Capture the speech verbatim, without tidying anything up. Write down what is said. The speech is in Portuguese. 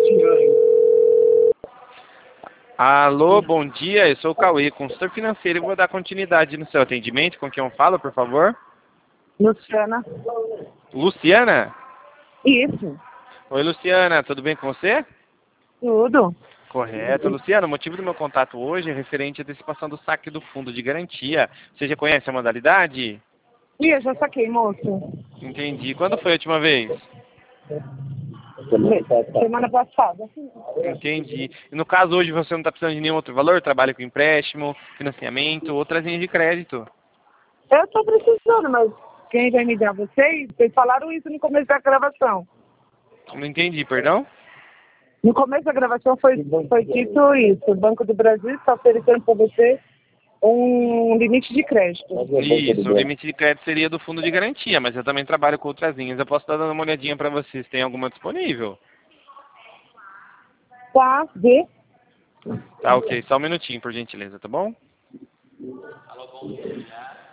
Alô, bom dia, eu sou o Cauê, consultor financeiro, e vou dar continuidade no seu atendimento. Com quem eu falo, por favor? Luciana. Luciana? Isso. Oi, Luciana, tudo bem com você? Tudo. Correto. Luciana, o motivo do meu contato hoje é referente à antecipação do saque do fundo de garantia. Você já conhece a modalidade? Ih, eu já saquei, moço. Entendi. Quando foi a última vez? Semana passada. Entendi. E no caso hoje você não está precisando de nenhum outro valor? Trabalha com empréstimo, financiamento, outras linhas de crédito. Eu tô precisando, mas quem vai me dar vocês? Vocês falaram isso no começo da gravação. Não entendi, perdão? No começo da gravação foi, foi dito isso. O Banco do Brasil está oferecendo para você um limite de crédito. Isso, o limite de crédito seria do fundo de garantia, mas eu também trabalho com outras linhas. Eu posso estar dando uma olhadinha para vocês. Tem alguma disponível? Tá, vê. Tá, ok. Só um minutinho, por gentileza, tá bom?